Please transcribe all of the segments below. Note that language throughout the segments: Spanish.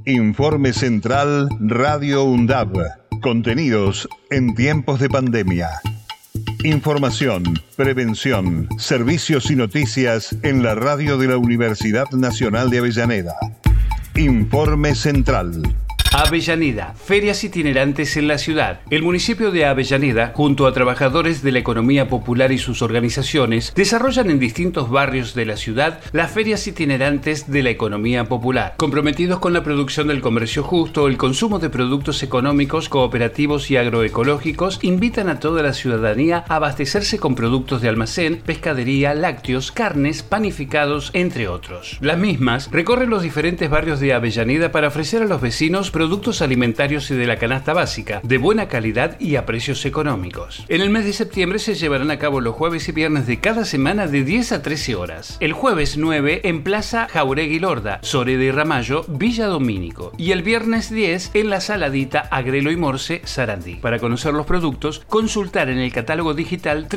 Informe Central Radio UNDAB. Contenidos en tiempos de pandemia. Información, prevención, servicios y noticias en la radio de la Universidad Nacional de Avellaneda. Informe Central. Avellaneda, ferias itinerantes en la ciudad. El municipio de Avellaneda, junto a trabajadores de la economía popular y sus organizaciones, desarrollan en distintos barrios de la ciudad las ferias itinerantes de la economía popular. Comprometidos con la producción del comercio justo, el consumo de productos económicos, cooperativos y agroecológicos, invitan a toda la ciudadanía a abastecerse con productos de almacén, pescadería, lácteos, carnes, panificados, entre otros. Las mismas recorren los diferentes barrios de Avellaneda para ofrecer a los vecinos productos alimentarios y de la canasta básica, de buena calidad y a precios económicos. En el mes de septiembre se llevarán a cabo los jueves y viernes de cada semana de 10 a 13 horas. El jueves 9 en Plaza Jauregui Lorda, Soreda y Ramallo, Villa Domínico. Y el viernes 10 en La Saladita, Agrelo y Morse, Sarandí. Para conocer los productos, consultar en el catálogo digital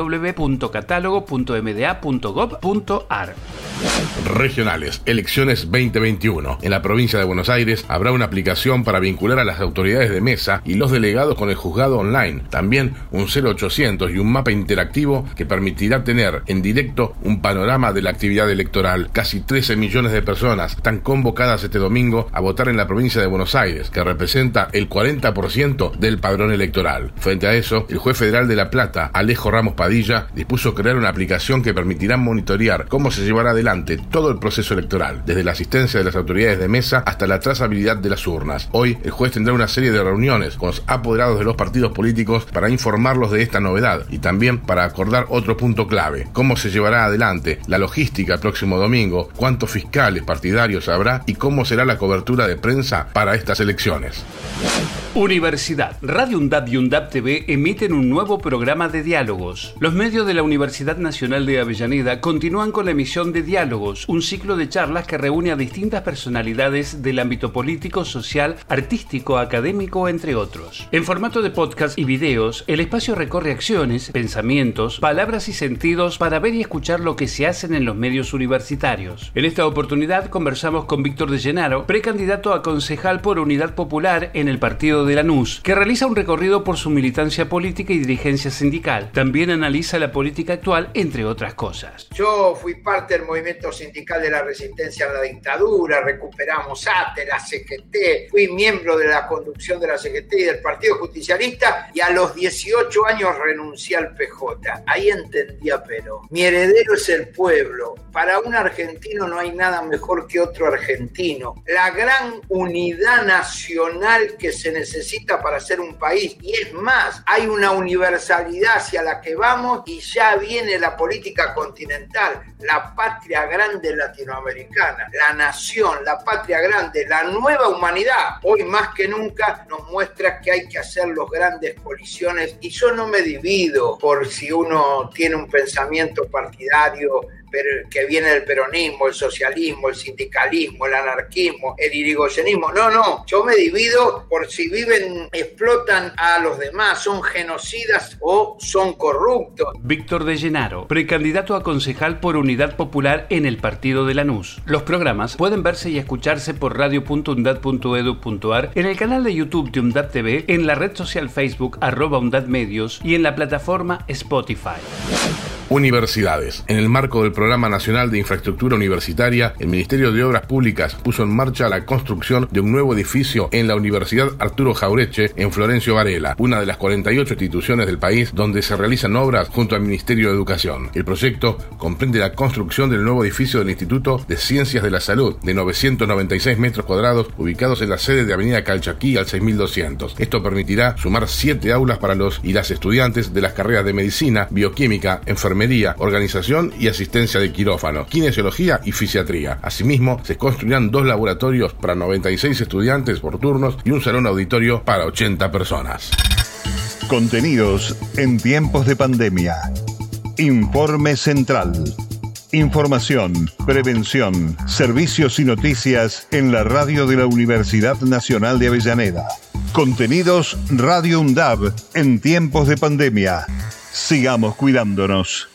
www.catálogo.mda.gov.ar. Regionales, elecciones 2021. En la provincia de Buenos Aires habrá una aplicación para vincular a las autoridades de mesa y los delegados con el juzgado online. También un 0800 y un mapa interactivo que permitirá tener en directo un panorama de la actividad electoral. Casi 13 millones de personas están convocadas este domingo a votar en la provincia de Buenos Aires, que representa el 40% del padrón electoral. Frente a eso, el juez federal de La Plata, Alejo Ramos Padilla, dispuso crear una aplicación que permitirá monitorear cómo se llevará adelante todo el proceso electoral, desde la asistencia de las autoridades de mesa hasta la trazabilidad de las urnas. Hoy, el juez tendrá una serie de reuniones con los apoderados de los partidos políticos para informarlos de esta novedad y también para acordar otro punto clave: cómo se llevará adelante la logística el próximo domingo, cuántos fiscales partidarios habrá y cómo será la cobertura de prensa para estas elecciones. Universidad. Radio UNDAB y UNDAB TV emiten un nuevo programa de diálogos. Los medios de la Universidad Nacional de Avellaneda continúan con la emisión de Diálogos, un ciclo de charlas que reúne a distintas personalidades del ámbito político, social, artístico, académico, entre otros. En formato de podcast y videos, el espacio recorre acciones, pensamientos, palabras y sentidos para ver y escuchar lo que se hacen en los medios universitarios. En esta oportunidad conversamos con Víctor de Llenaro, precandidato a concejal por Unidad Popular en el partido de Lanús, que realiza un recorrido por su militancia política y dirigencia sindical. También analiza la política actual, entre otras cosas. Yo fui parte del movimiento sindical de la resistencia a la dictadura, recuperamos ATE, la CGT, fui miembro de la conducción de la CGT y del Partido Justicialista, y a los 18 años renuncié al PJ. Ahí entendí a Perón. Mi heredero es el pueblo. Para un argentino no hay nada mejor que otro argentino. La gran unidad nacional que se necesita para ser un país, y es más, hay una universalidad hacia la que vamos, y ya viene la política continental, la patria grande latinoamericana, la nación, la patria grande, la nueva humanidad. Hoy más que nunca nos muestra que hay que hacer los grandes colisiones, y yo no me divido por si uno tiene un pensamiento partidario que viene del peronismo, el socialismo, el sindicalismo, el anarquismo, el irigoyenismo. No, yo me divido por si viven, explotan a los demás, son genocidas o son corruptos. Víctor de Llenaro, precandidato a concejal por Unidad Popular en el partido de Lanús. Los programas pueden verse y escucharse por radio.undad.edu.ar, en el canal de YouTube de UNDAB TV, en la red social Facebook @UNDABmedios y en la plataforma Spotify. Universidades. En el marco del Programa Nacional de Infraestructura Universitaria, el Ministerio de Obras Públicas puso en marcha la construcción de un nuevo edificio en la Universidad Arturo Jaureche, en Florencio Varela, una de las 48 instituciones del país donde se realizan obras junto al Ministerio de Educación. El proyecto comprende la construcción del nuevo edificio del Instituto de Ciencias de la Salud, de 996 metros cuadrados, ubicados en la sede de Avenida Calchaquí al 6200. Esto permitirá sumar 7 aulas para los y las estudiantes de las carreras de Medicina, Bioquímica, Enfermería, Organización y Asistencia de Quirófano, Kinesiología y Fisiatría. Asimismo, se construirán 2 laboratorios para 96 estudiantes por turnos y un salón auditorio para 80 personas. Contenidos en tiempos de pandemia. Informe Central. Información, prevención, servicios y noticias en la radio de la Universidad Nacional de Avellaneda. Contenidos Radio UNDAB en tiempos de pandemia. Sigamos cuidándonos.